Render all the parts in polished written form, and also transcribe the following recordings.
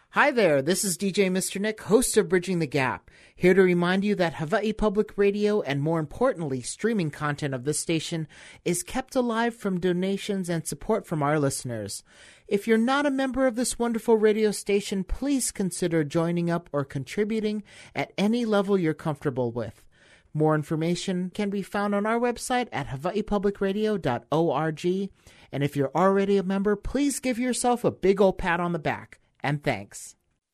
Hi there, this is DJ Mr. Nick, host of Bridging the Gap, here to remind you that Hawaii Public Radio, and more importantly, streaming content of this station, is kept alive from donations and support from our listeners. If you're not a member of this wonderful radio station, please consider joining up or contributing at any level you're comfortable with. More information can be found on our website at hawaiipublicradio.org, and if you're already a member, please give yourself a big old pat on the back. And thanks.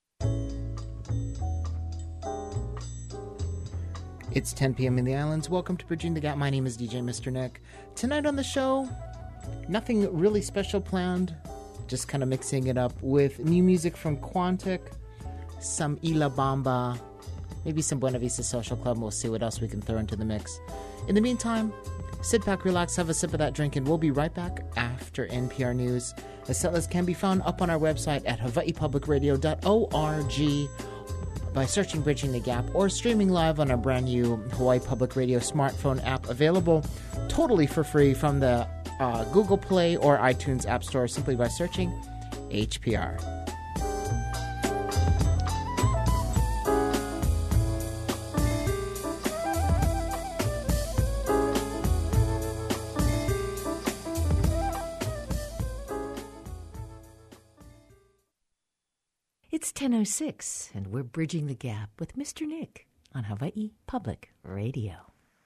It's 10 p.m. in the islands. Welcome to Bridging the Gap. My name is DJ Mr. Nick. Tonight on the show, nothing really special planned. Just kind of mixing it up with new music from Quantic, some Ila Bamba, maybe some Buena Vista Social Club. We'll see what else we can throw into the mix. In the meantime, sit back, relax, have a sip of that drink, and we'll be right back after NPR News. The setlist can be found up on our website at hawaiipublicradio.org by searching Bridging the Gap or streaming live on our brand new Hawaii Public Radio smartphone app, available totally for free from the Google Play or iTunes App Store simply by searching HPR. It's 10:06, and we're Bridging the Gap with Mr. Nick on Hawaii Public Radio.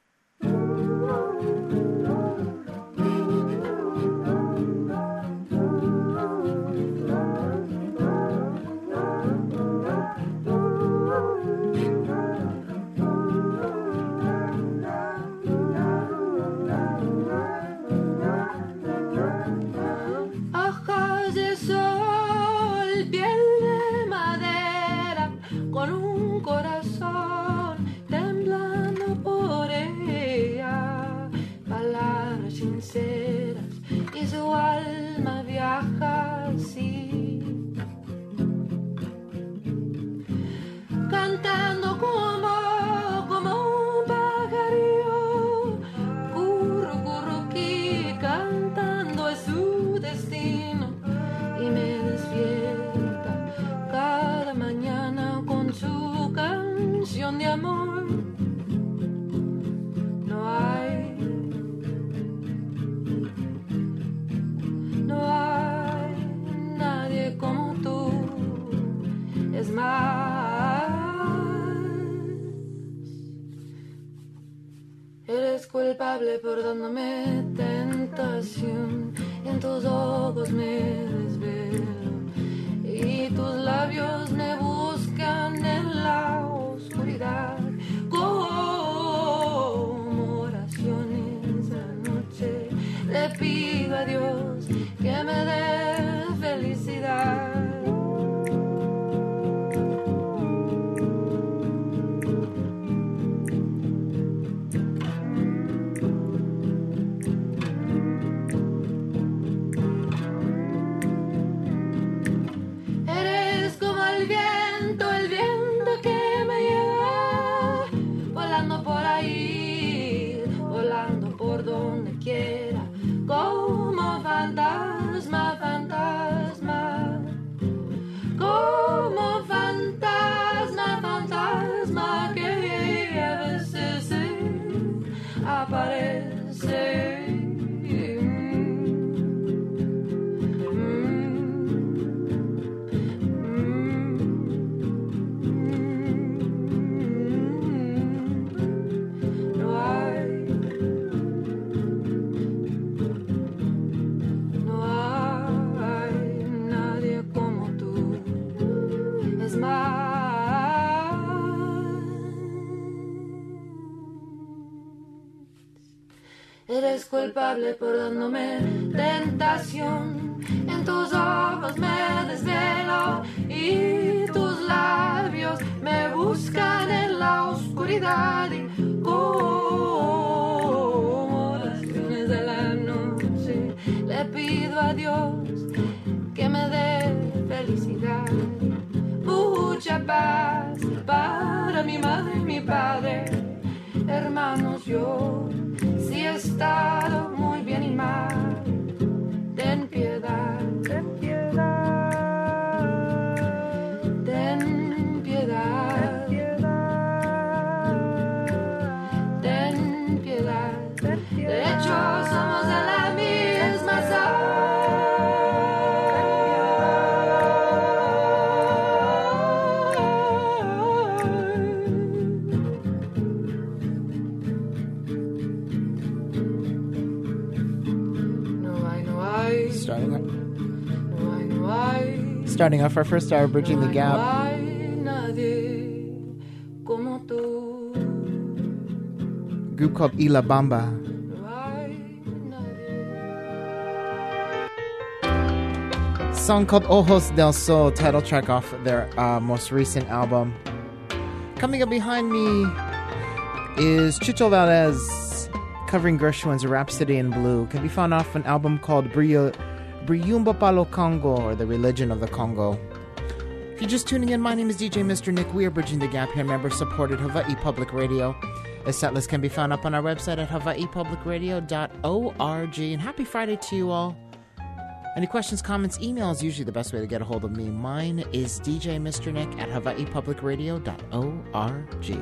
Y su alma viaja así, cantando como un pajarillo, curruqui, cantando es su destino, y me despierta cada mañana con su canción de amor. Eres culpable por dándome tentación, en tus ojos me desvelo y tus labios me buscan en la oscuridad como oraciones de noche. Le pido a Dios que me dé felicidad. Como fantasma, fantasma, como fantasma, fantasma que a veces aparece. Eres culpable por dándome tentación, en tus ojos me desvelo y tus labios me buscan en la oscuridad y como oraciones de la noche le pido a Dios que me dé felicidad, mucha paz para mi madre y mi padre, hermanos. Yo sí he estado muy bien y mal, ten piedad, ten piedad. Starting off our first hour, Bridging the Gap. No hay nadie como tú. Group called Ila Bamba. No hay nadie. Song called Ojos del Sol, title track off their most recent album. Coming up behind me is Chucho Valdez covering Gershwin's Rhapsody in Blue. Can be found off an album called Briyumba Palo Congo, or The Religion of the Congo. If you're just tuning in, my name is DJ Mr. Nick. We are Bridging the Gap here, member-supported Hawaii Public Radio. The set list can be found up on our website at hawaiipublicradio.org. And happy Friday to you all. Any questions, comments, email is usually the best way to get a hold of me. Mine is DJ Mr. Nick at hawaiipublicradio.org.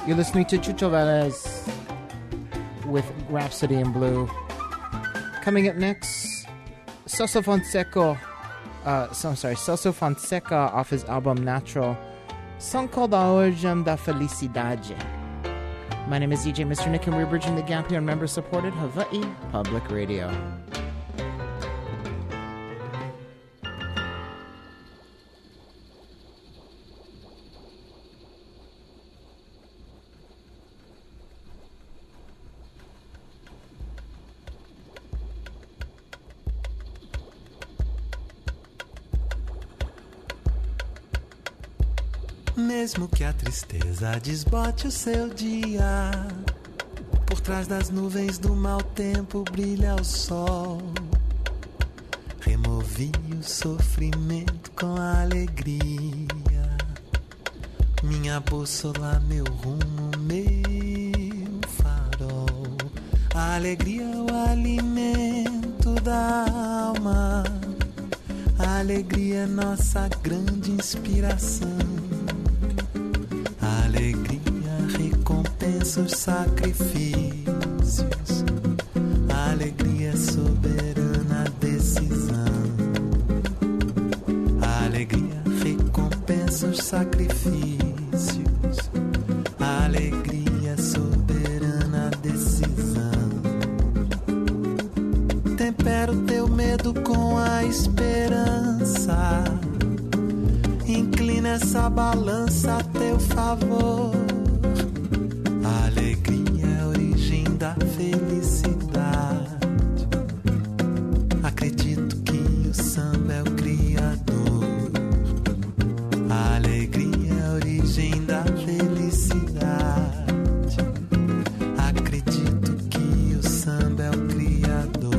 You're listening to Chucho Velez with Rhapsody in Blue. Coming up next, Celso Fonseca off his album Natural, song called A Origem da Felicidade. My name is DJ Mr. Nick, and we're bridging the gap here on member-supported Hawaii Public Radio. Mesmo que a tristeza desbote o seu dia, por trás das nuvens do mau tempo brilha o sol. Removi o sofrimento com a alegria, minha bússola, meu rumo, meu farol. A alegria é o alimento da alma, a alegria é nossa grande inspiração. A alegria recompensa os sacrifícios, a alegria é soberana decisão. A alegria recompensa os sacrifícios, a alegria é soberana decisão. Tempera o teu medo com a esperança, inclina essa balança a teu favor. A alegria é a origem da felicidade. Acredito que o samba é o criador. A alegria é a origem da felicidade. Acredito que o samba é o criador.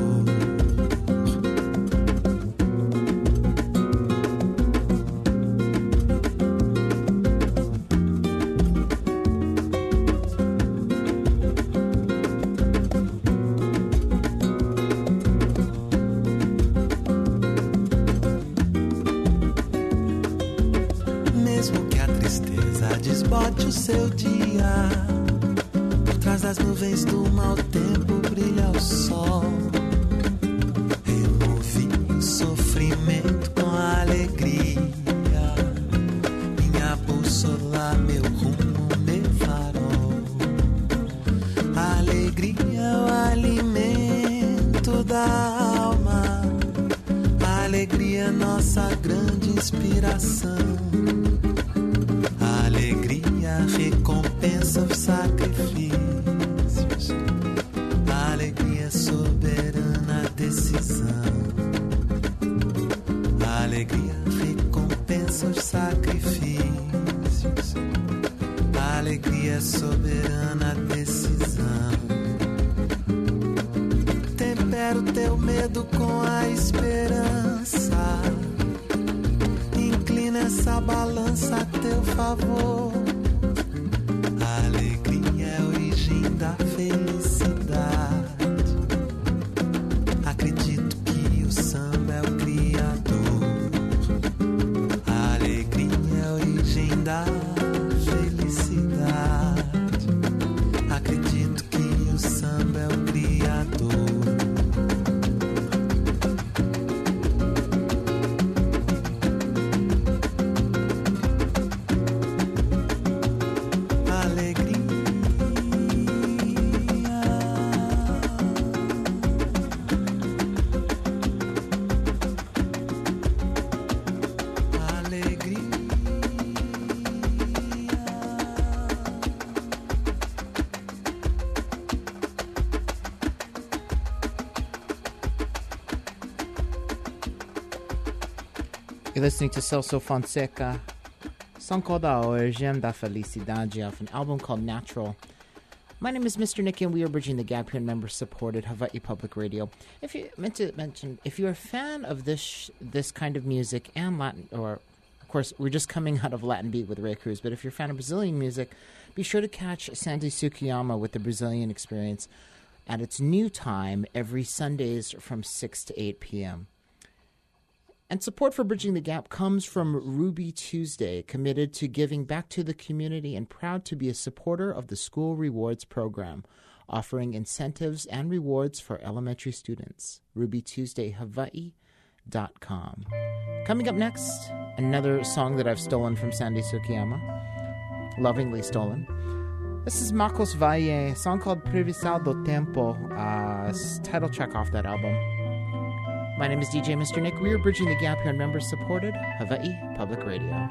Desbote o seu dia, por trás das nuvens do mau tempo brilha o sol. Removi o sofrimento com a alegria, minha bússola, meu rumo, meu farol. A alegria é o alimento da alma, a alegria é nossa grande inspiração. A alegria recompensa os sacrifícios, a alegria é soberana decisão. A alegria recompensa os sacrifícios, a alegria é soberana decisão. Tempera o teu medo com a esperança, inclina essa balança a teu favor. A alegria é a origem da felicidade. Acredito que o samba é o criador. A alegria é a origem da felicidade. Acredito que o samba é o criador. You're listening to Celso Fonseca, song called A Origem da Felicidade off an album called Natural. My name is Mr. Nick, and we are bridging the gap here in member-supported Hawaii Public Radio. If you meant to mention, if you're a fan of this kind of music and Latin, or of course we're just coming out of Latin Beat with Ray Cruz, but if you're a fan of Brazilian music, be sure to catch Sandy Sukiyama with the Brazilian Experience at its new time every Sundays from 6 to 8 p.m. And support for Bridging the Gap comes from Ruby Tuesday, committed to giving back to the community and proud to be a supporter of the School Rewards Program, offering incentives and rewards for elementary students. RubyTuesdayHawaii.com. Coming up next, another song that I've stolen from Sandy Sukiyama, lovingly stolen. This is Makos Valle, a song called Previsão do Tempo, title track off that album. My name is DJ Mr. Nick. We are Bridging the Gap here on member-supported Hawaii Public Radio.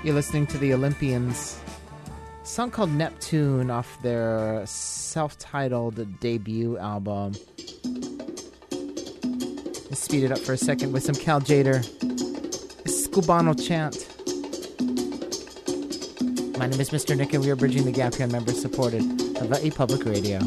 You're listening to the Olympians. A song called Neptune off their self-titled debut album. Let's speed it up for a second with some Cal Jader. This is Cubano Chant. My name is Mr. Nick, and we are bridging the gap here on member-supported Hawaii Public Radio.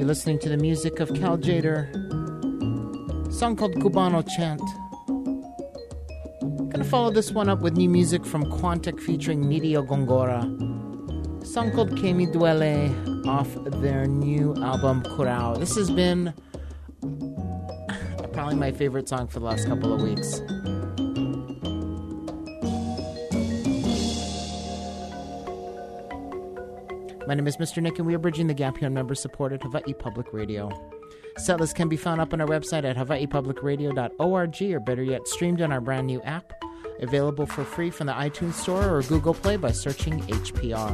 You're listening to the music of Cal Jader, a song called Cubano Chant. Gonna follow this one up with new music from Quantic featuring Nidio Gongora, a song called Que Mi Duele off their new album Curao. This has been probably my favorite song for the last couple of weeks. My name is Mr. Nick, and we are bridging the gap here on member-supported Hawaii Public Radio. Setlist can be found up on our website at hawaiipublicradio.org, or better yet, streamed on our brand new app, available for free from the iTunes Store or Google Play by searching HPR.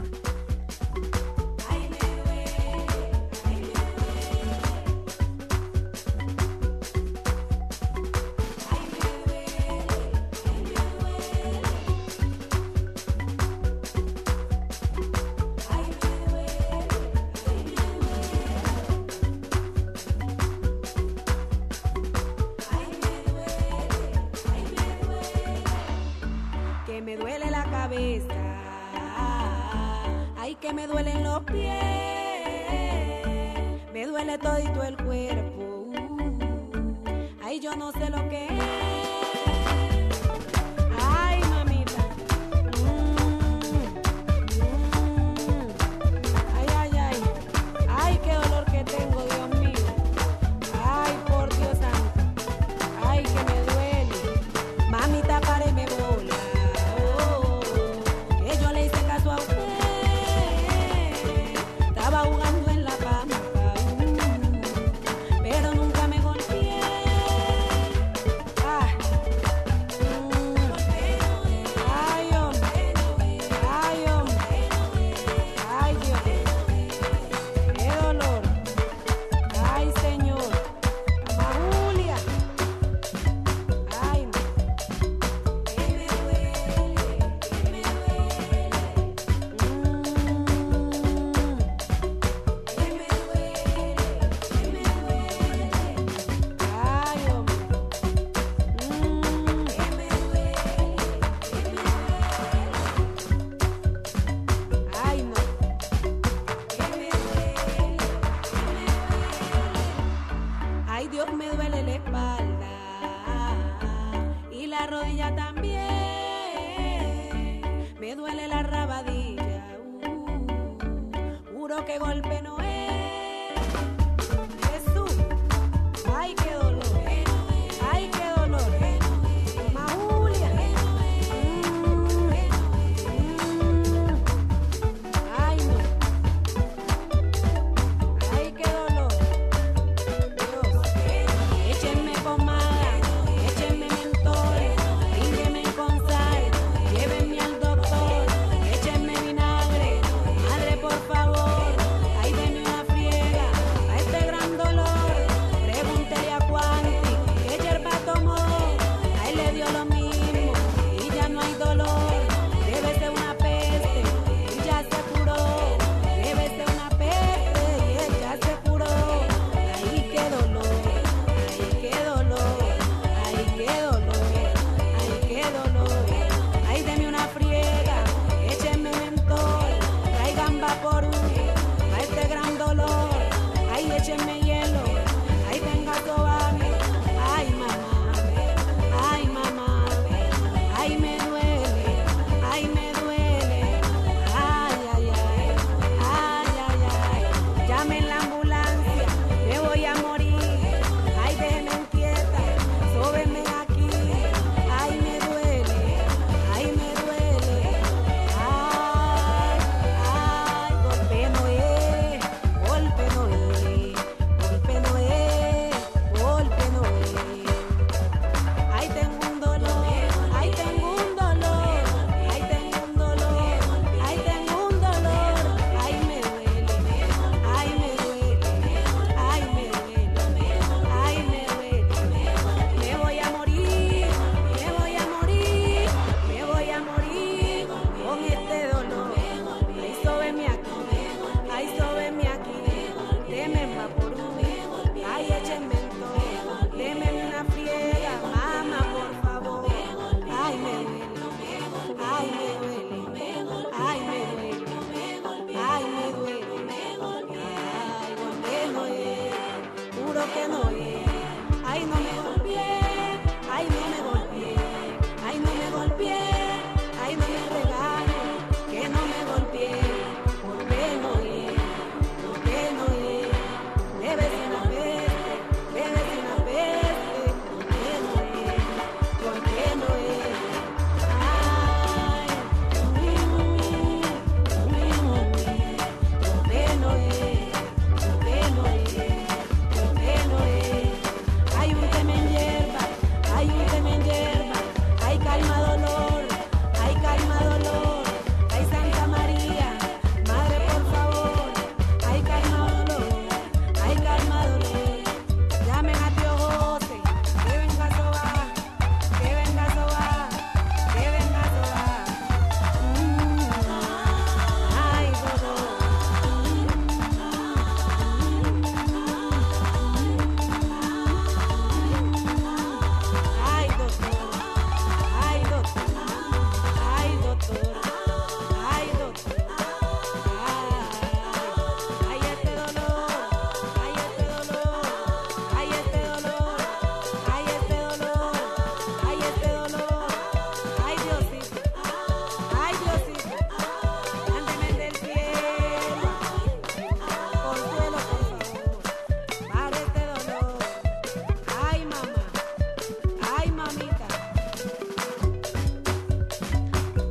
Ay,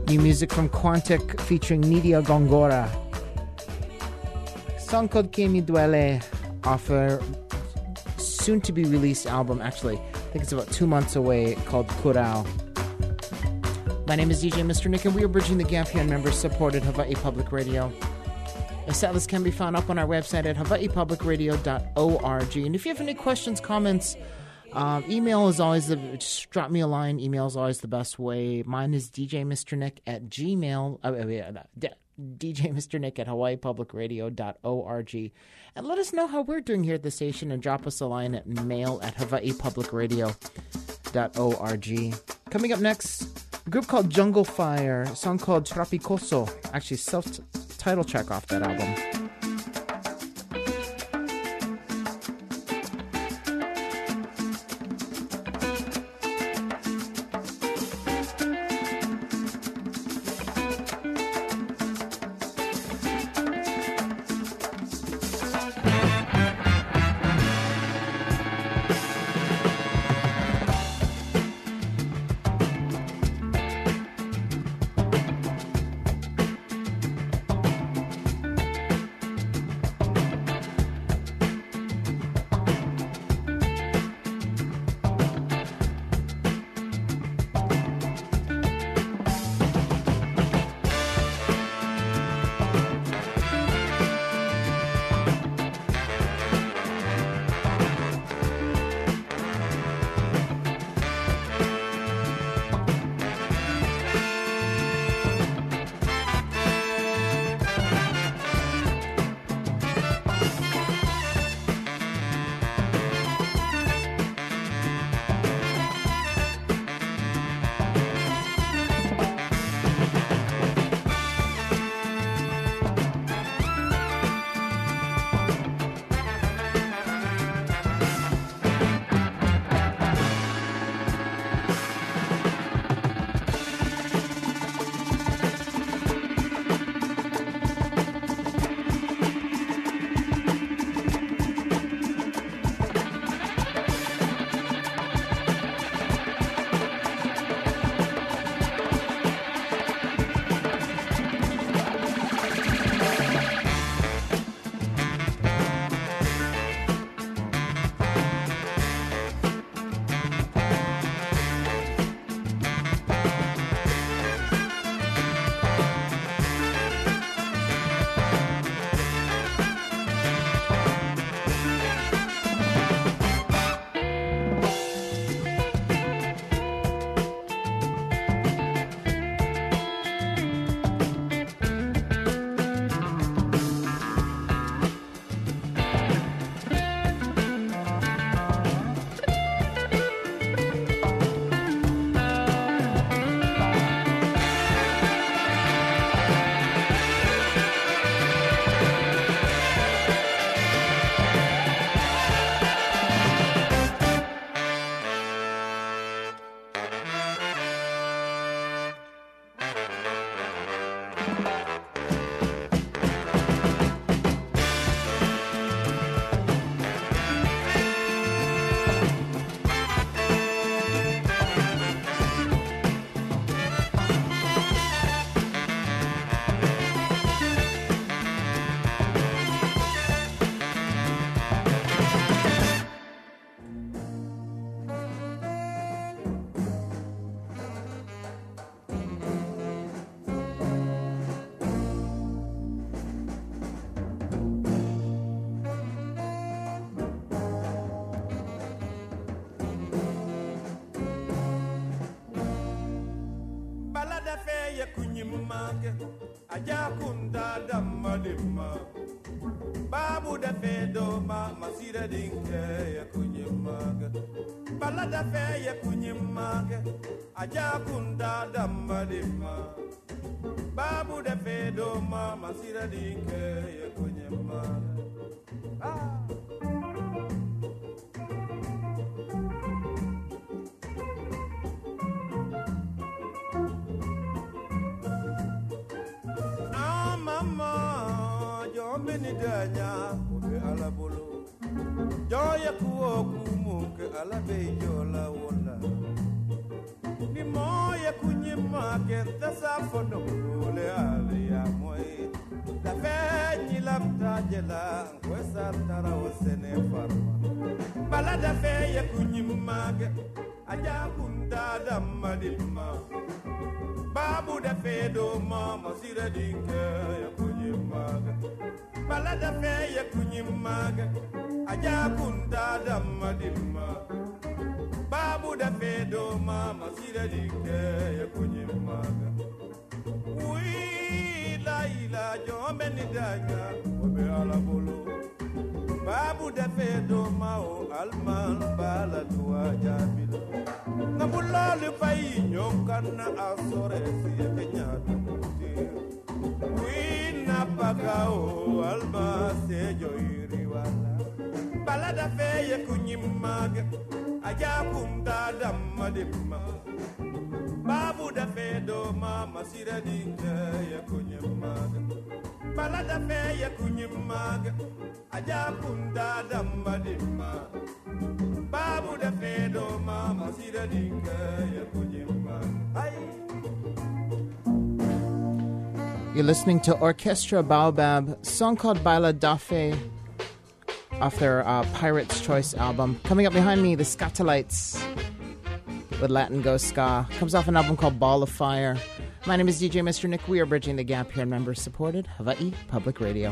New music from Quantic featuring Nidia Gongora. Song called Que Mi Duele off a soon-to-be released album. Actually, I think it's about 2 months away, called Curao. My name is DJ Mr. Nick, and we are bridging the gap here on member-supported Hawaii Public Radio. The set list can be found up on our website at hawaiipublicradio.org. And if you have any questions, comments, email is always just drop me a line. Email is always the best way. Mine is djmrnick at gmail. DJMrNick at hawaiipublicradio.org. And let us know how we're doing here at the station, and drop us a line at mail@hawaiipublicradio.org. Coming up next, a group called Jungle Fire, a song called Trapicoso, actually self-title track off that album. Ajakunda damalima Babu da fedo ma masira dinke ya kunyimaga Balada fe ya kunyimaga Ajakunda damalima Babu da fedo ma masira dinke ya kunyimaga Danya ube alabolo Joya kuo kumu ke alabe jola wola Ni moya kunyima ma che da safono le ali a moi la fegni la tagela questa tara o se ne farma balada feia kunyimaga aja kunda da madima babu da fedo mama sira dinke ya kunyimaga balada feia kunyimaga aja kunda da madima babu da fedo mama sira dinke ya kunyimaga wi la ila jombe ni daga obe ala bolo babu da fedo mao alman bala tua jamila nabulale pai nyokana asore siya kenya tuti wina pagao alma sejo iriwala bala da feye kunyimaga aja kunda damma dimma babu da fedo mama sira dinga ya kunyimaga bala da feye kunyimaga aja kunda damma dimma babu da fedo mama sira dinga ya kunyimaga. You're listening to Orchestra Baobab, song called Baila Dafe, off their Pirate's Choice album. Coming up behind me, the Skatalites with Latin Ghost Ska. Comes off an album called Ball of Fire. My name is DJ Mr. Nick. We are bridging the gap here, member-supported Hawaii Public Radio.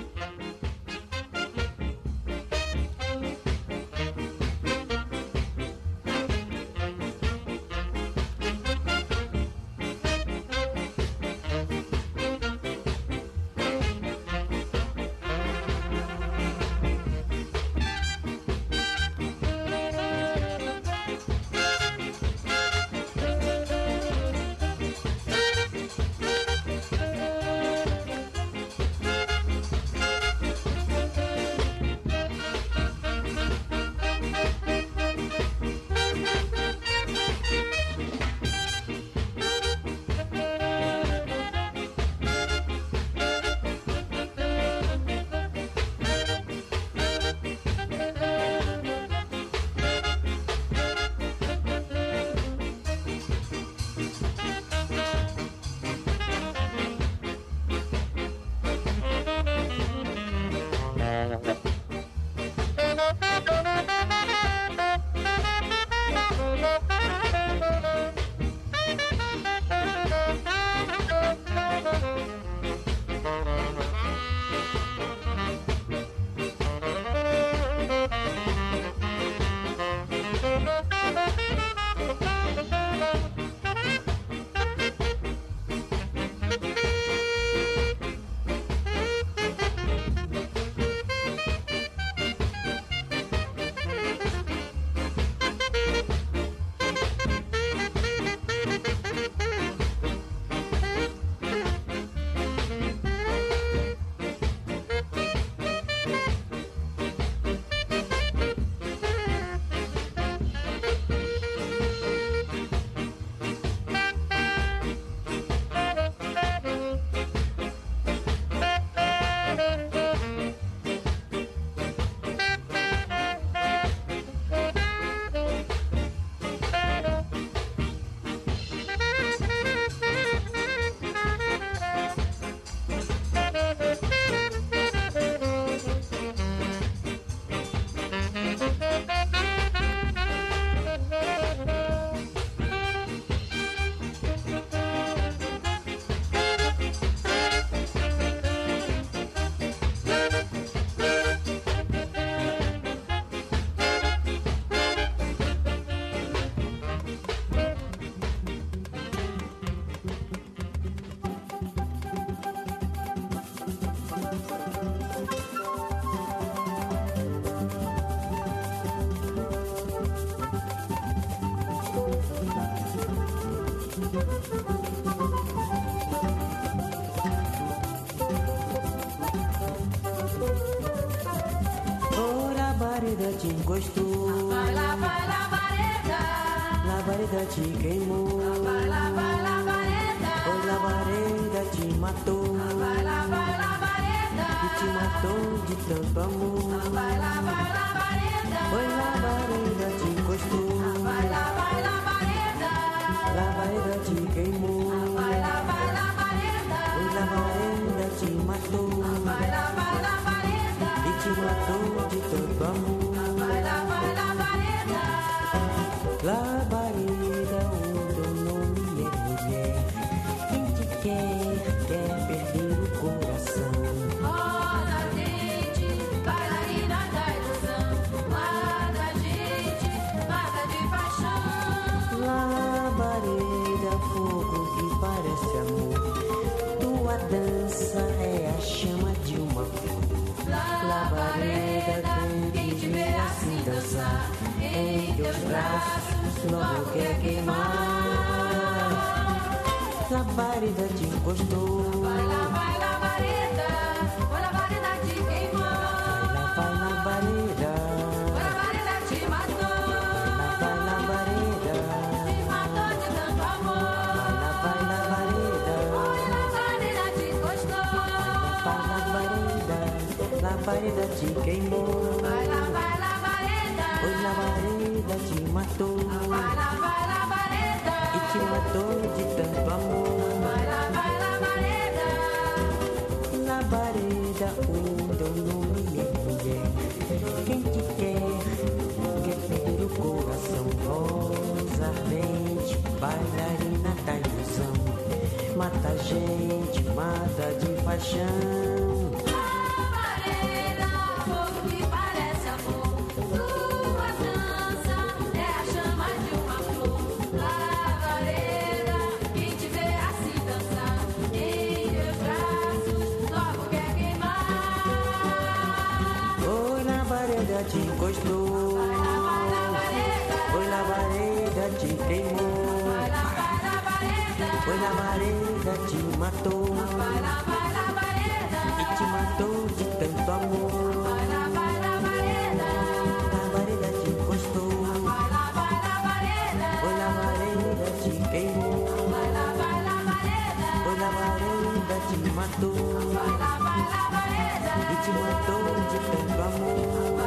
Labareda te encostou, labareda te queimou, oi, labareda te matou, e te matou de tanto amor. Oi, labareda te encostou, labareda te queimou. em teus braços logo quer queimar. Labareda te encostou. Vai, labareda, oi, labareda te queimou. Vai, labareda. Oi, labareda te matou. Vai, labareda. Te matou de tanto amor. Vai, labareda. Oi, labareda te encostou. Vai, labareda. Labareda te queimou. Vai, labareda. Oi, labareda te matou. Vai, labareda. E te matou de tanto amor. Vai, labareda. Labareda, o teu nome é mulher. Quem te quer ter o coração rosa ardente, bailarina da ilusão. Mata a gente, mata de paixão. Labareda, fogo que parece amor. Tua dança é a chama de uma flor. Labareda, quem te vê assim dançar em teus braços logo quer queimar. Oi, labareda te encostou. Oi, labareda te queimou. Oi, labareda te matou. E te matou de tanto amor. Labareda te encostou. Oi, labareda te queimou. Oi, labareda te matou. E te matou de tanto amor.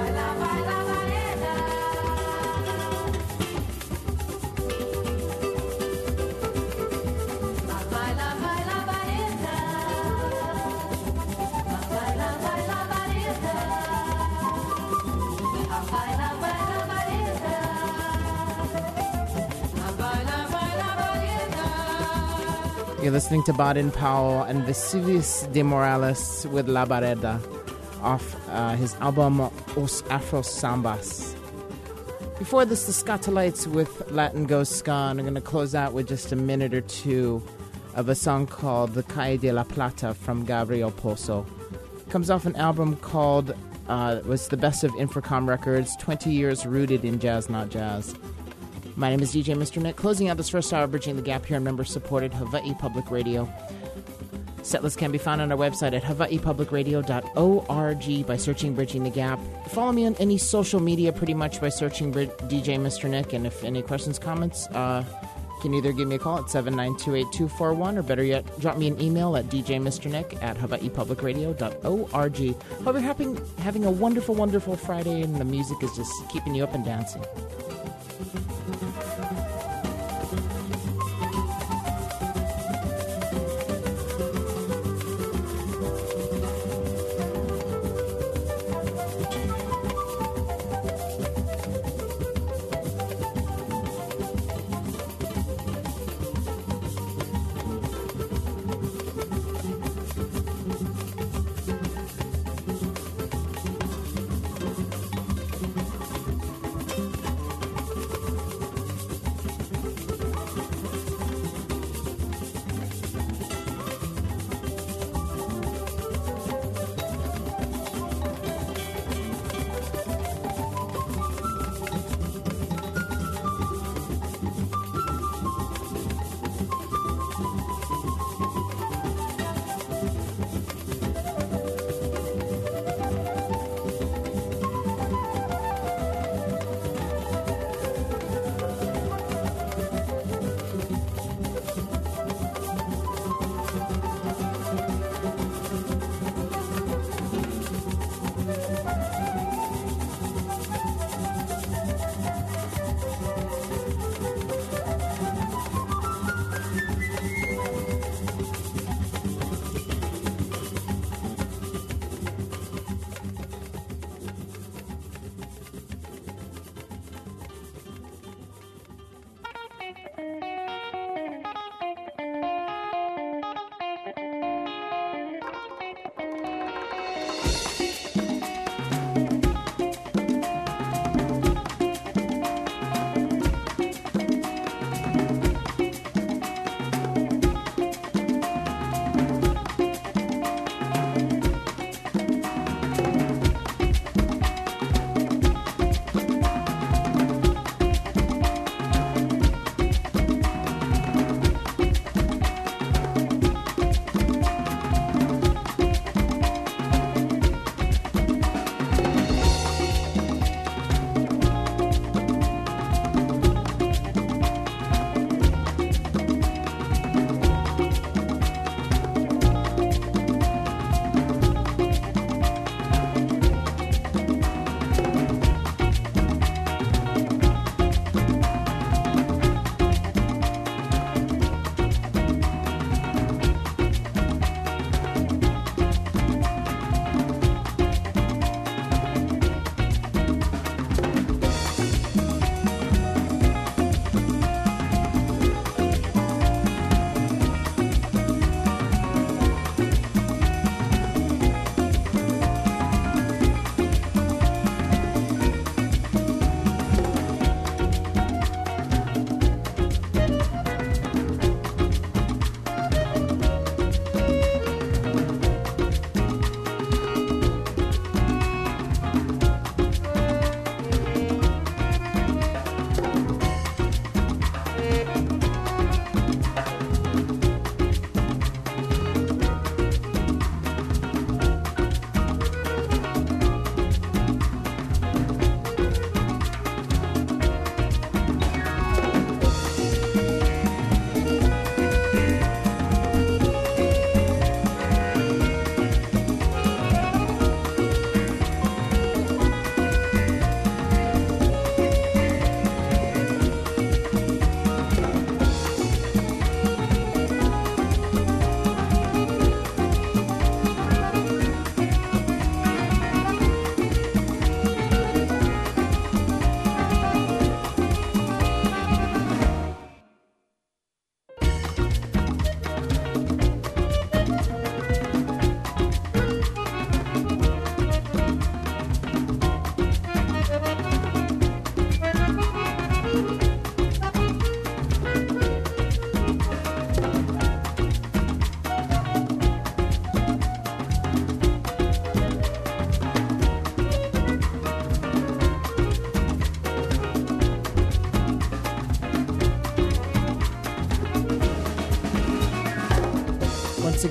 You're listening to Baden Powell and Vesuvius de Morales with Labareda off his album Os Afro Sambas. Before this, the Scatolites with Latin Ghost Ska, and I'm going to close out with just a minute or two of a song called The Calle de la Plata from Gabriel Pozo. Comes off an album called, was the best of Infracom Records, 20 years rooted in jazz, not jazz. My name is DJ Mr. Nick, closing out this first hour, Bridging the Gap here on member-supported Hawaii Public Radio. Setlists can be found on our website at hawaiipublicradio.org by searching Bridging the Gap. Follow me on any social media pretty much by searching DJ Mr. Nick, and if any questions, comments, you can either give me a call at 7928241, or better yet, drop me an email at djmrnick@hawaiipublicradio.org. Hope you're having a wonderful, wonderful Friday, and the music is just keeping you up and dancing.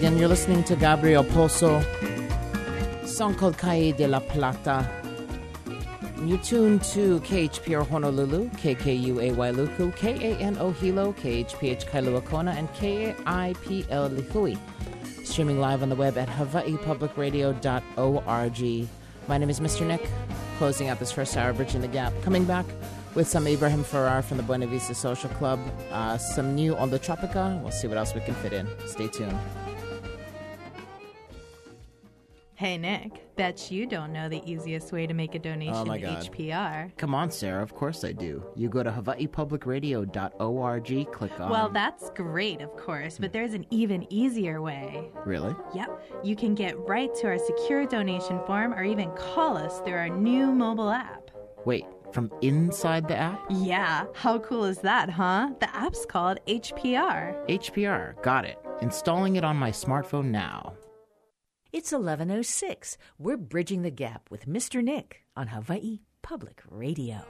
again. You're listening to Gabriel Pozo, song called Calle de la Plata. And you're tuned to KHPR Honolulu, KKUAY Luku, KANO Hilo, KHPH Kailua Kona, and KIPL Lihui. Streaming live on the web at hawaiipublicradio.org. My name is Mr. Nick, closing out this first hour, Bridging the Gap. Coming back with some Ibrahim Farrar from the Buena Vista Social Club, some new on the Tropica. We'll see what else we can fit in. Stay tuned. Hey, Nick, bet you don't know the easiest way to make a donation Oh my to God. HPR. Come on, Sarah. Of course I do. You go to hawaiipublicradio.org, click on... Well, that's great, of course, but there's an even easier way. Really? Yep. You can get right to our secure donation form or even call us through our new mobile app. Wait, from inside the app? Yeah, how cool is that, huh? The app's called HPR. HPR. Got it. Installing it on my smartphone now. It's 11:06. We're Bridging the Gap with Mr. Nick on Hawaii Public Radio.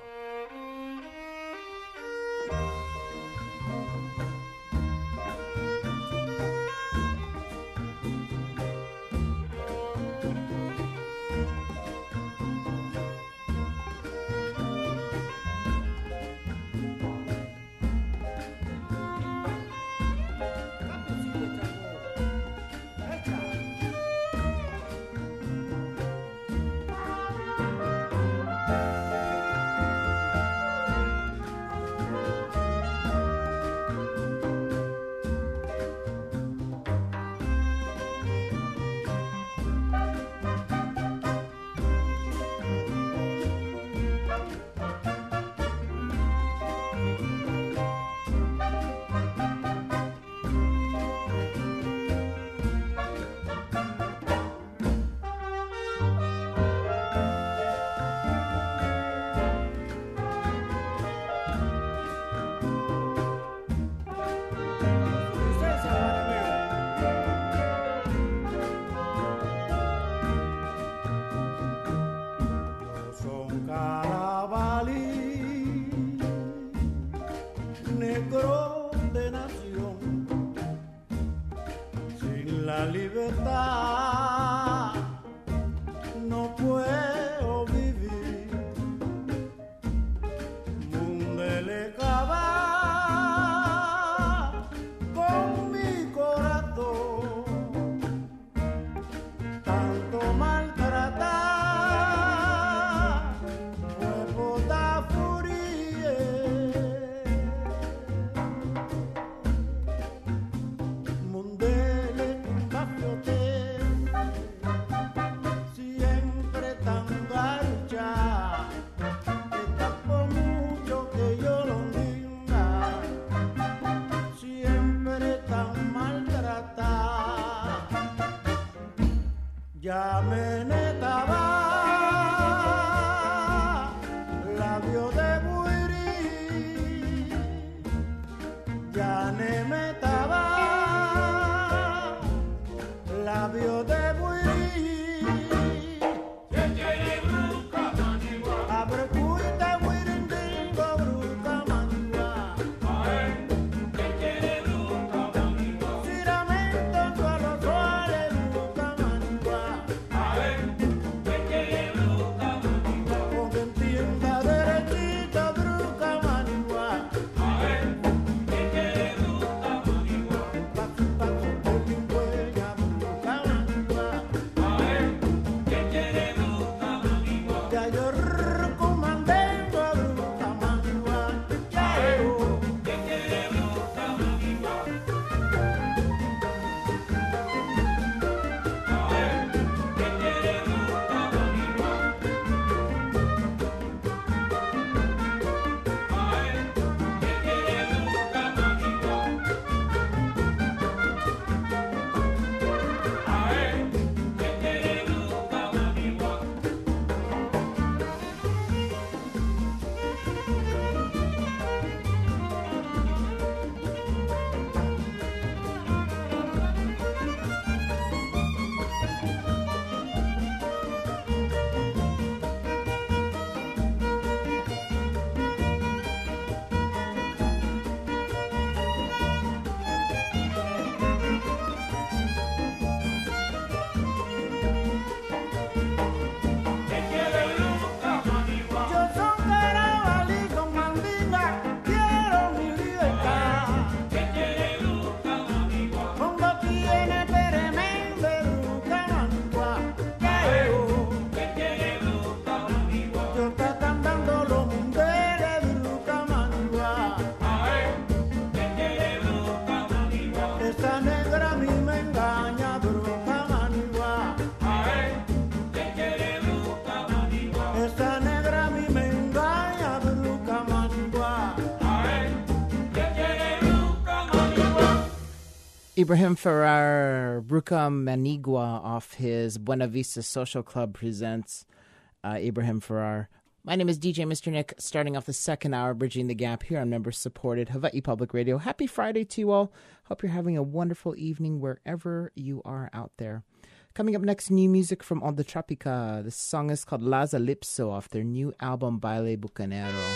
Ibrahim Ferrar, Bruca Manigua off his Buena Vista Social Club presents Ibrahim Ferrar. My name is DJ Mr. Nick, starting off the second hour, Bridging the Gap here on member-supported Hawaii Public Radio. Happy Friday to you all. Hope you're having a wonderful evening wherever you are out there. Coming up next, new music from Onda Tropica. This song is called Laza Lipso off their new album, Baile Bucanero.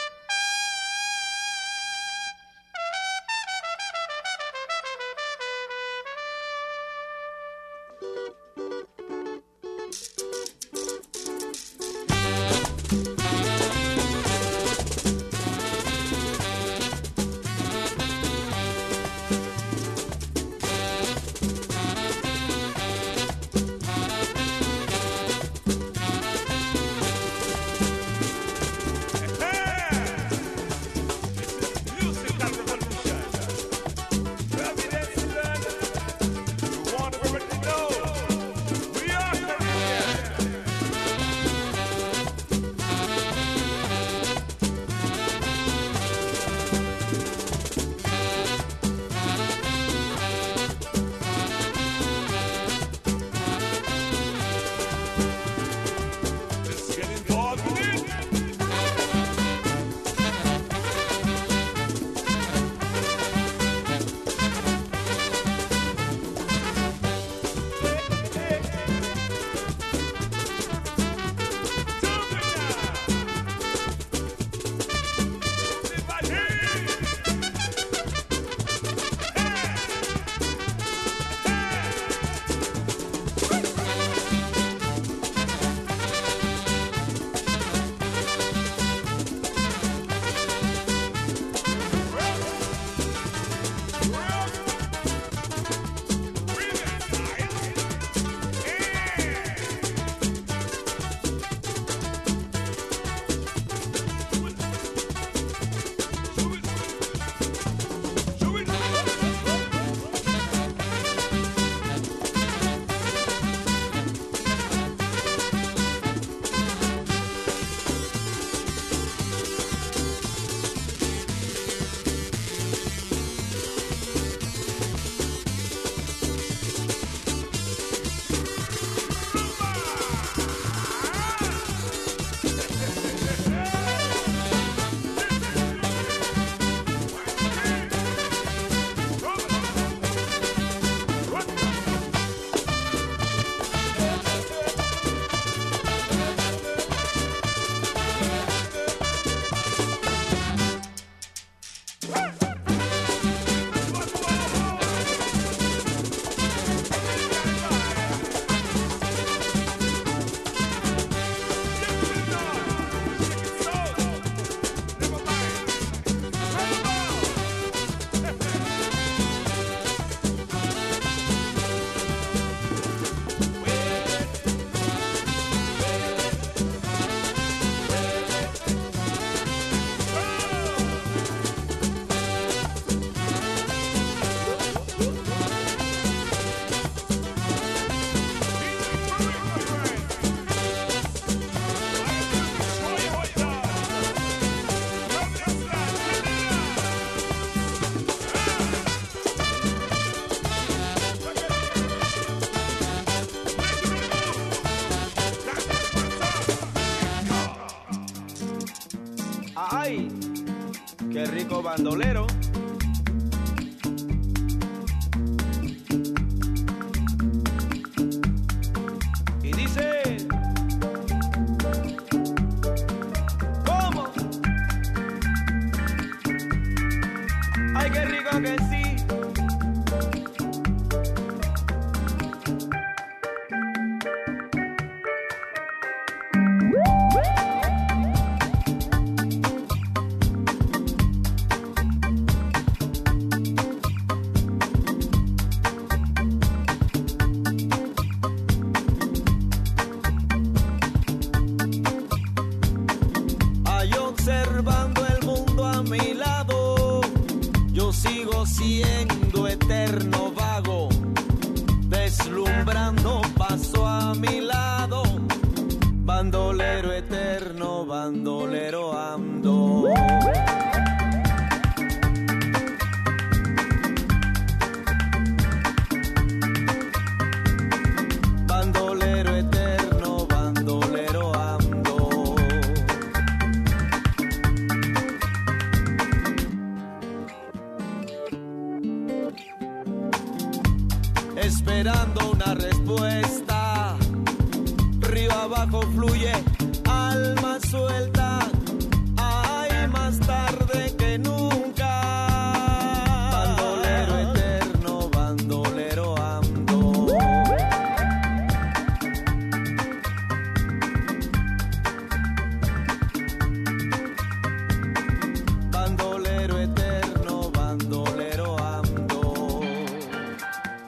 ¡Ay! ¡Qué rico bandolero! Y dice... ¿Cómo? ¡Ay, qué rico que sí! Siendo eterno vago, deslumbrando paso a mi lado, bandolero eterno, bandolero ando.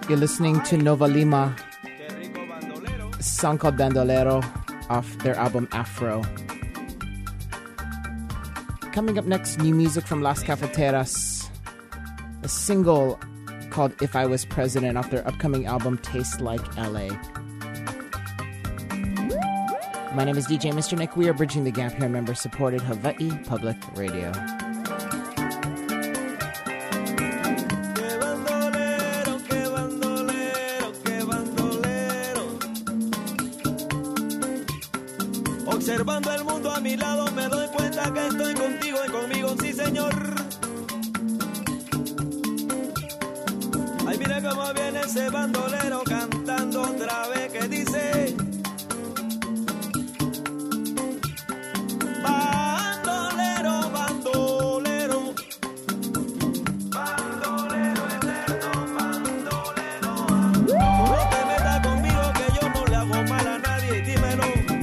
You're listening to Nova Lima, a song called Bandolero off their album Afro. Coming up next, new music from Las Cafeteras, a single called If I Was President off their upcoming album Taste Like LA. My name is DJ Mr. Nick. We are bridging the gap here on member-supported Hawaii Public Radio. Observando el mundo a mi lado me doy cuenta que estoy contigo y conmigo, sí señor. Ay, mira cómo viene ese bandolero cantando otra vez que dice: bandolero, bandolero, bandolero eterno, bandolero. No te metas conmigo que yo no le hago mal a nadie, dímelo.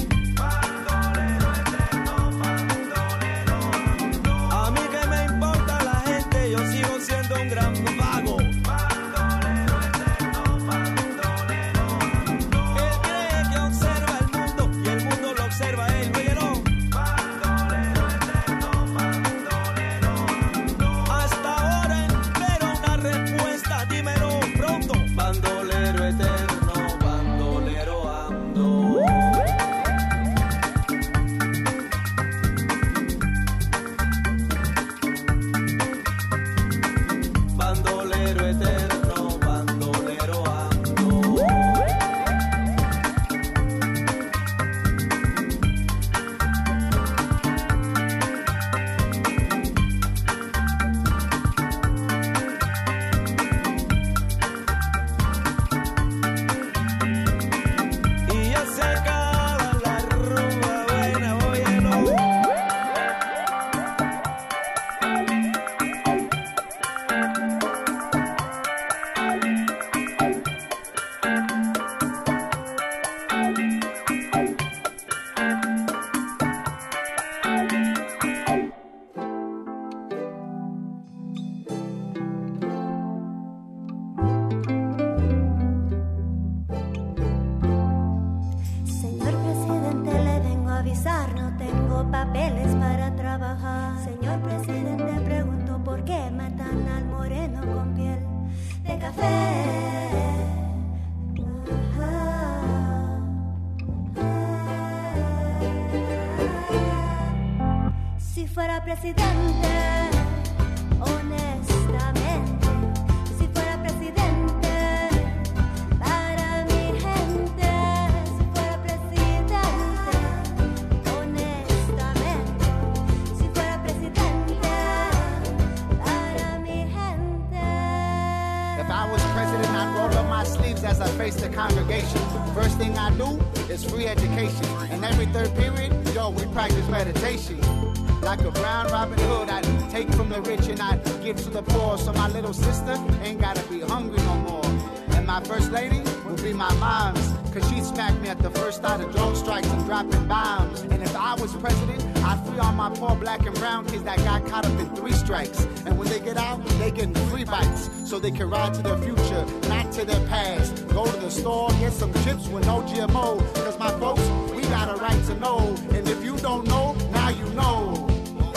So they can ride to their future, not to their past. Go to the store, get some chips with no GMO. Cause my folks, we got a right to know. And if you don't know, now you know.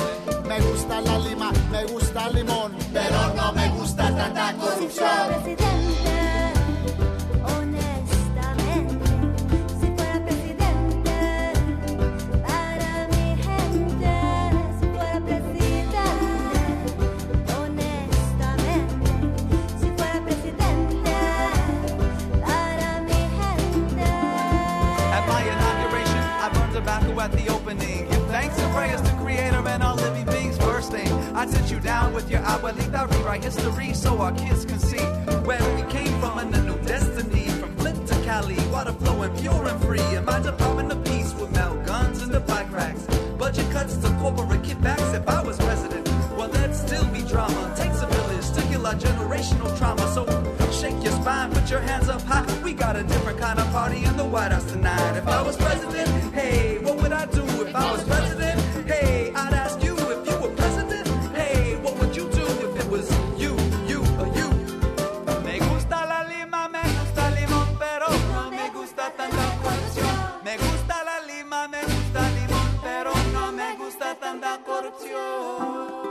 Me gusta la lima, me gusta el limón, pero no me gusta tanta corrupción. At the opening, give thanks and prayers to Creator and all living beings. First thing, I'd sit you down with your abuelita, rewrite history so our kids can see where we came from and a new destiny. From Flint to Cali, water flowing pure and free. And my Department of Peace with melt guns and the bike racks. Budget cuts to corporate kickbacks. If I was president, well, there'd still be drama. Takes a village to heal our generational trauma. So shake your spine, put your hands up high. We got a different kind of party in the White House tonight. If I was president, hey, what would I do if I was president? Hey, I'd ask you if you were president. Hey, what would you do if it was you, or you? Me gusta la lima, Me gusta la lima, me gusta el limón, pero no me gusta tanta corrupción.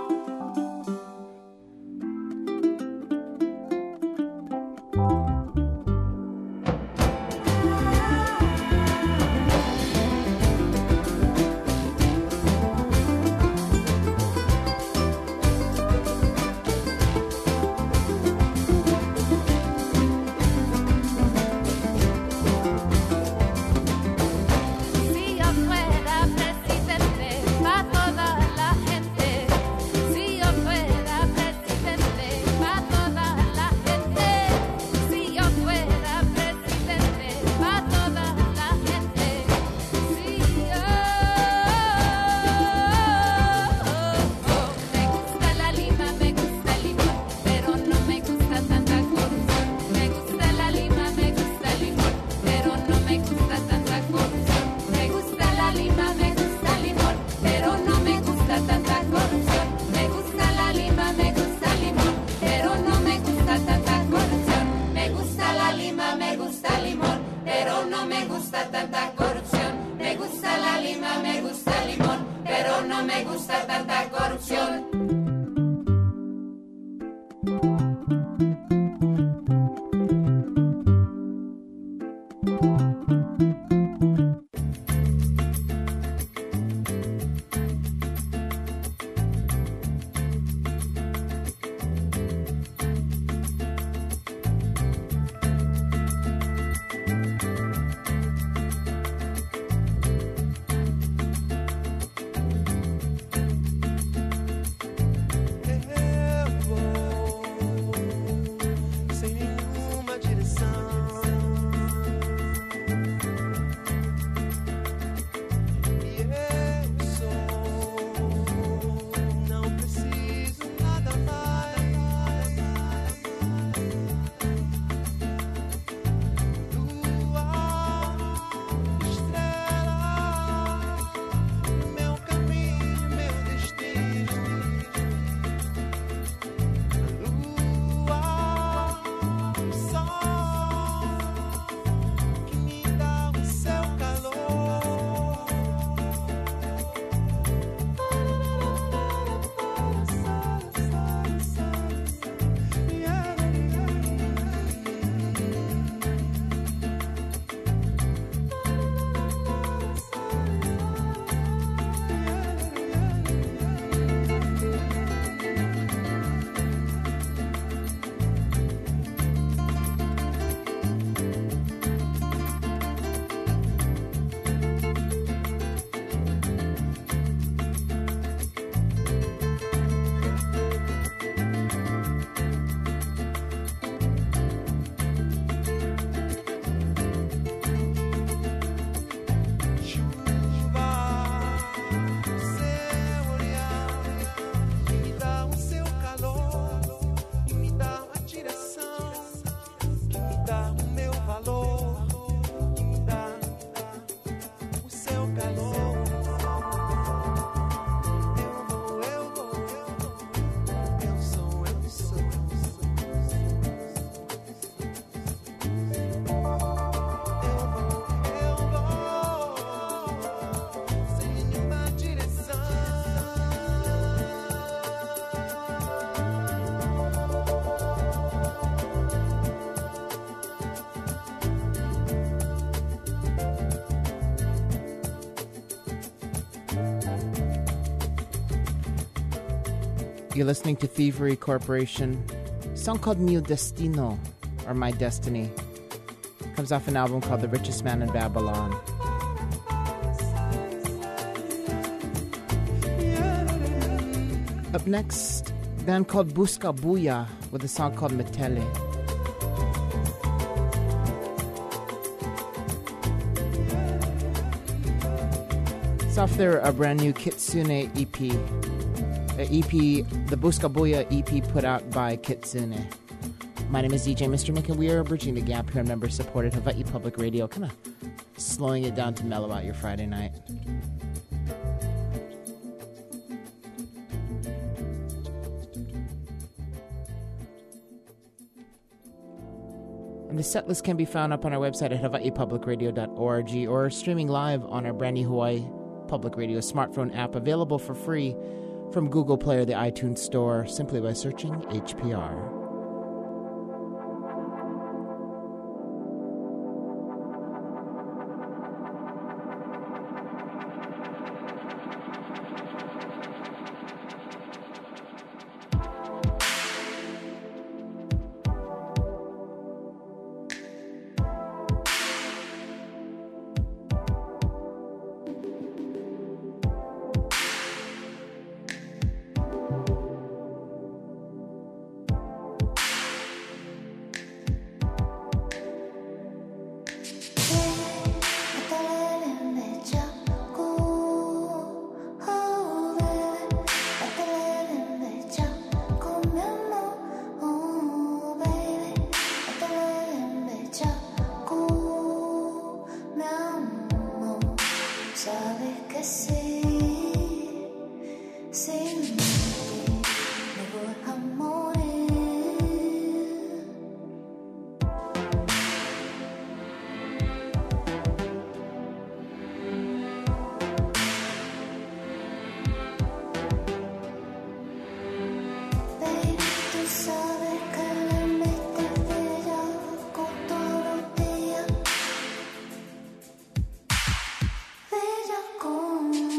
You're listening to Thievery Corporation. A song called Mio Destino, or My Destiny. Comes off an album called The Richest Man in Babylon. Up next, a band called Busca Buia with a song called Metele. It's off their brand new Kitsune EP. The Busca Buia EP put out by Kitsune. My name is DJ Mr. Nick, and we are bridging the gap here on member-supported Hawaii Public Radio, kind of slowing it down to mellow out your Friday night. The setlist can be found up on our website at hawaiipublicradio.org or streaming live on our brand new Hawaii Public Radio smartphone app, available for free from Google Play or the iTunes Store simply by searching HPR. Con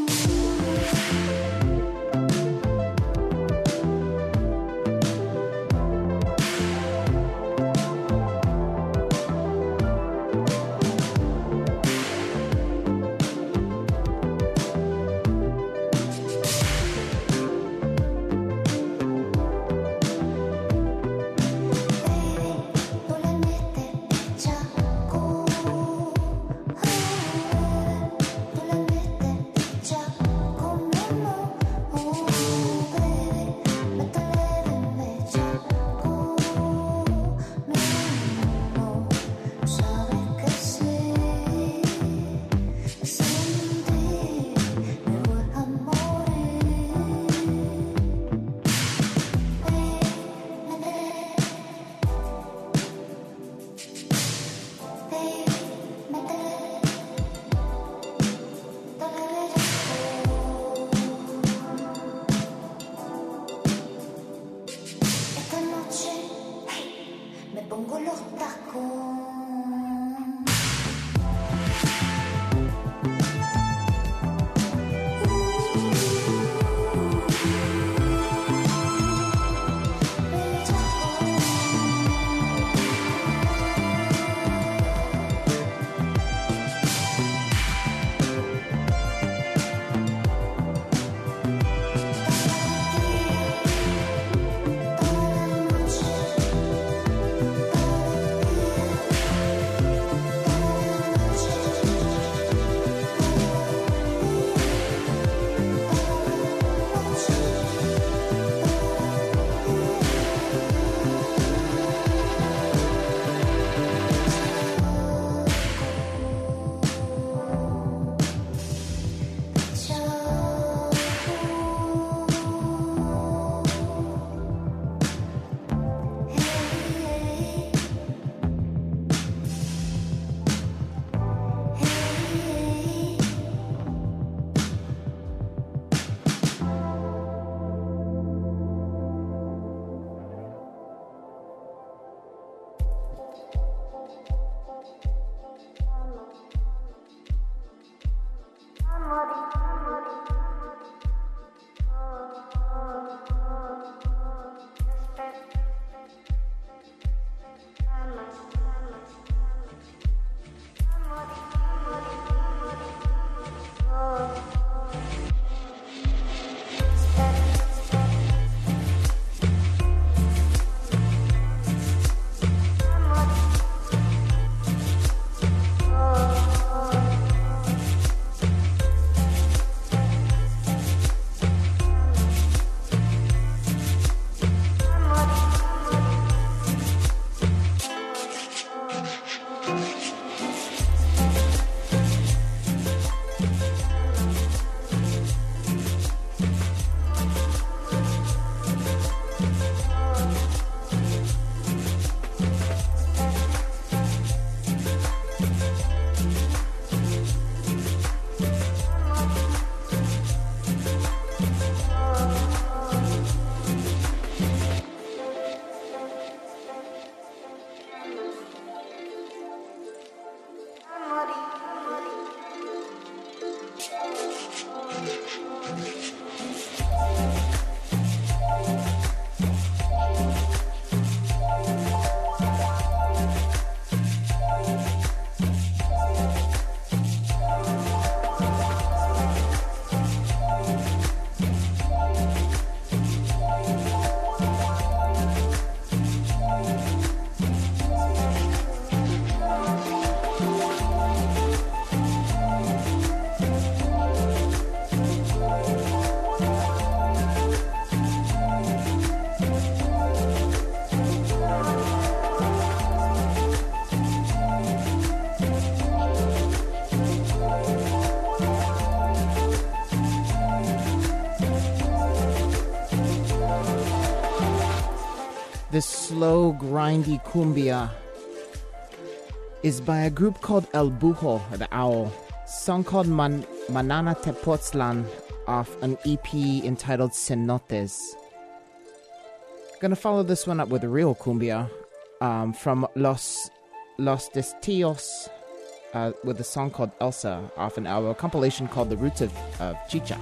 This slow, grindy cumbia is by a group called El Bujo, or the Owl. Song called Manana Tepoztlan off an EP entitled Cenotes. Gonna follow this one up with a real cumbia from Los Destillos with a song called Elsa off a compilation called The Roots of Chicha.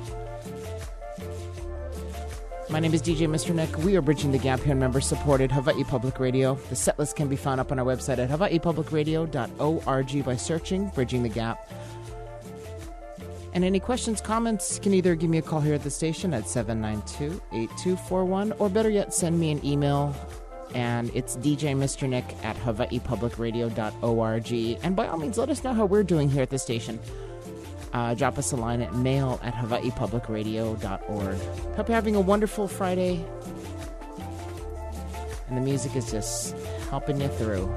My name is DJ Mr. Nick. We are bridging the gap here in member-supported Hawaii Public Radio. The setlist can be found up on our website at hawaiipublicradio.org by searching Bridging the Gap. And any questions, comments, you can either give me a call here at the station at 792-8241, or better yet, send me an email, and it's djmrnick at hawaiipublicradio.org. And by all means, let us know how we're doing here at the station. Drop us a line at mail@hawaiipublicradio.org. Hope you're having a wonderful Friday. And the music is just helping you through.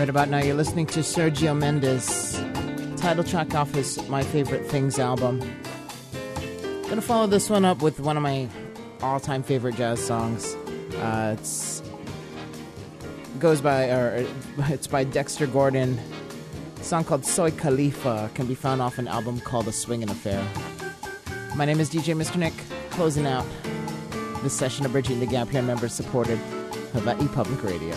Right about now, you're listening to Sergio Mendes, title track off his My Favorite Things album. Gonna follow this one up with one of my all-time favorite jazz songs. It's by Dexter Gordon. A song called Soy Khalifa can be found off an album called A Swingin' Affair. My name is DJ Mr. Nick, closing out this session of Bridging the Gap here on member-supported Hawaii Public Radio.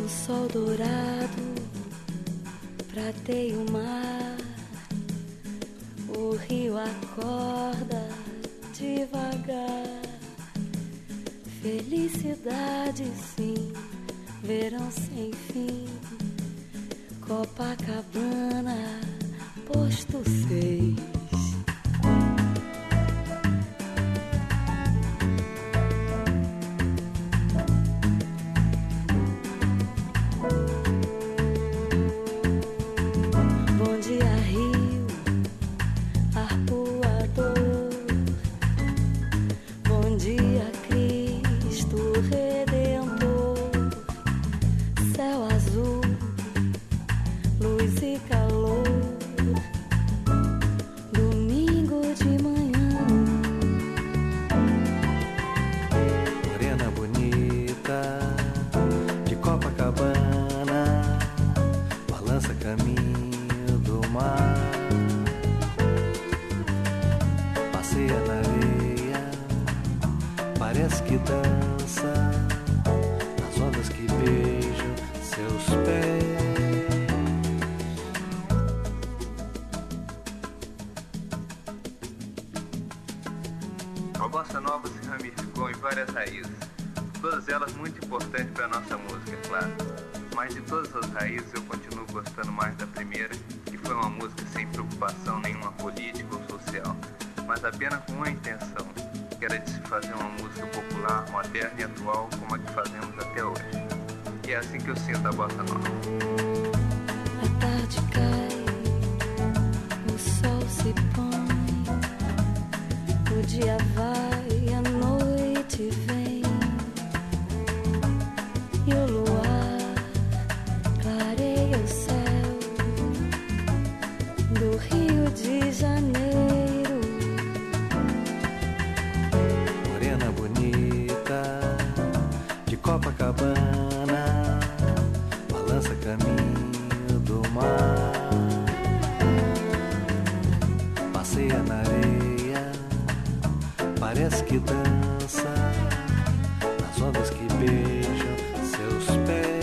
No sol dourado, prateia o mar, o rio acorda devagar. Felicidade, sim, verão sem fim. Copacabana, posto 6. Bom dia, Rio, arpoador. Bom dia, Cristo Redentor. Céu azul, luz e calor. Domingo de manhã. Morena bonita de Copacabana, balança caminho do mar, passeia na areia, parece que dança nas ondas que beijam seus pés. A bossa nova se ramificou em várias raízes, todas elas muito importantes para a nossa música, claro. Mas de todas as raízes eu continuo gostando mais da primeira, que foi uma música sem preocupação nenhuma política ou social, mas apenas com uma intenção, que era de se fazer uma música popular, moderna e atual como a que fazemos até hoje. E é assim que eu sinto a bossa nova. A tarde cai, o sol se põe, o dia vai, a noite vem, e o luar clareia o céu do Rio de Janeiro. Morena bonita de Copacabana, balança caminho do mar, passeia na areia, parece que dança nas ondas que beijam seus pés.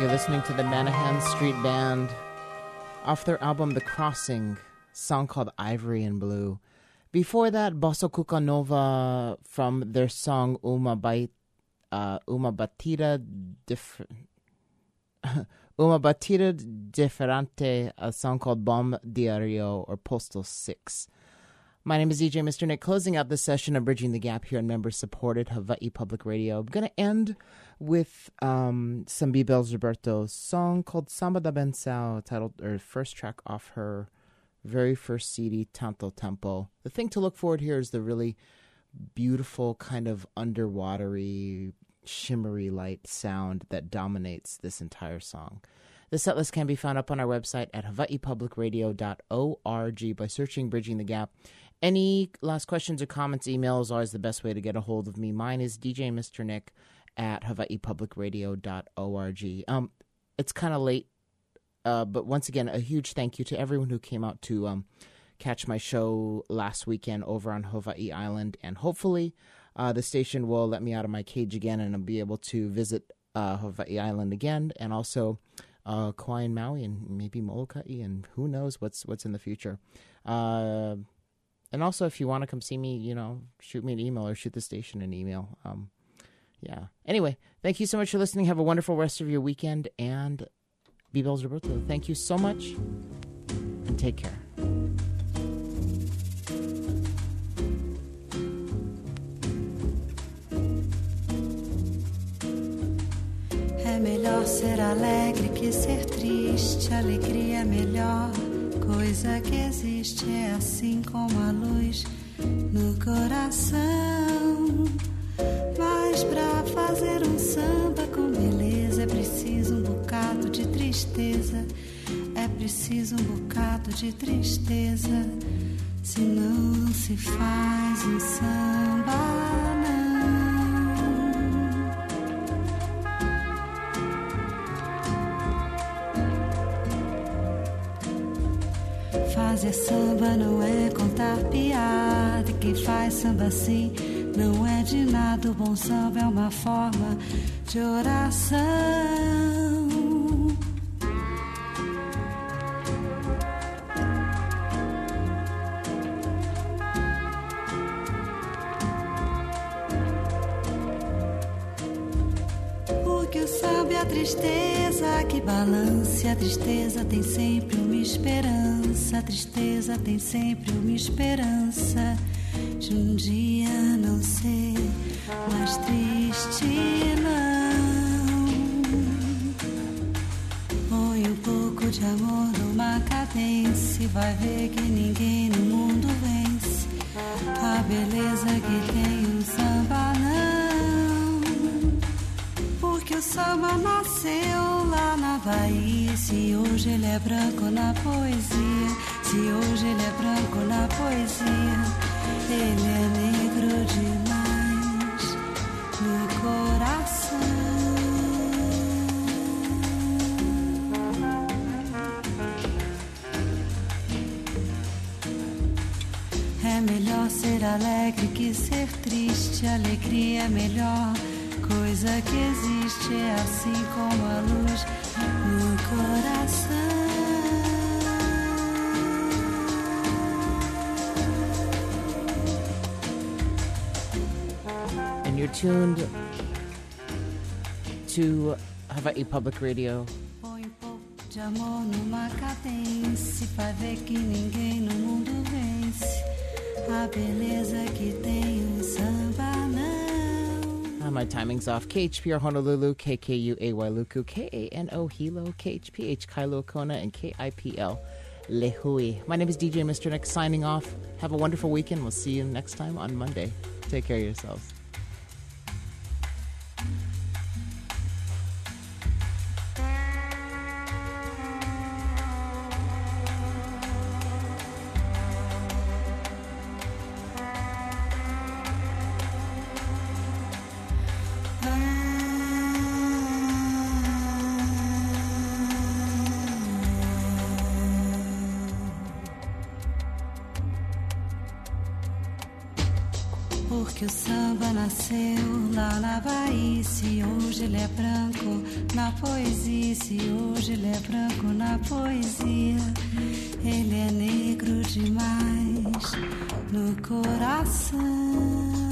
You're listening to the Manahan Street Band off their album The Crossing, song called Ivory and Blue. Before that, Bossa Cuca Nova from their song Uma Batida Differente, a song called Bom Diario or Postal 6. My name is DJ Mr. Nick, closing out this session of Bridging the Gap here on member-supported Hawaii Public Radio. I'm going to end with some Bibel's Roberto's song called Samba da Benção, titled, or first track off her very first CD, Tanto Tempo. The thing to look forward here is the really beautiful kind of underwatery, shimmery light sound that dominates this entire song. The setlist can be found up on our website at hawaiipublicradio.org by searching Bridging the Gap. Any last questions or comments, email is always the best way to get a hold of me. Mine is djmrnick at hawaiipublicradio.org. It's kind of late, but once again, a huge thank you to everyone who came out to catch my show last weekend over on Hawaii Island. And hopefully the station will let me out of my cage again and I'll be able to visit Hawaii Island again, and also Kauai and Maui and maybe Molokai, and who knows what's in the future. And also, if you want to come see me, shoot me an email or shoot the station an email. Yeah. Anyway, thank you so much for listening. Have a wonderful rest of your weekend. And Bibel's Roberto, thank you so much. And take care. É melhor ser alegre que ser triste. Alegria é melhor coisa que existe, é assim como a luz no coração. Mas pra fazer um samba com beleza é preciso um bocado de tristeza. É preciso um bocado de tristeza, senão não se faz um samba. Fazer samba não é contar piada, e quem faz samba assim não é de nada. O bom samba é uma forma de oração. Porque o samba é a tristeza que balance, a tristeza tem sempre uma esperança. A tristeza tem sempre uma esperança de um dia não ser mais triste, não. Põe um pouco de amor numa cadência e vai ver que ninguém no mundo vence a beleza que tem um samba, não. Porque o samba nasceu lá na Bahia. Se hoje ele é branco na poesia, se hoje ele é branco na poesia, ele é negro demais no coração. É melhor ser alegre que ser triste. Alegria é melhor coisa que existe, é assim como a luz no coração. And you're tuned to Hawaii Public Radio. Põe pouco de amor numa cadência, vai ver que ninguém no mundo vence a beleza que tem um samba, não. My timing's off. KHPR Honolulu, KKUAY Luku, KANO Hilo, KHPH Kailua Kona, and KIPL Lehui. My name is DJ Mr. Nick, signing off. Have a wonderful weekend. We'll see you next time on Monday. Take care of yourselves. Porque o samba nasceu lá na Bahia. Se hoje ele é branco na poesia, se hoje ele é branco na poesia, ele é negro demais no coração.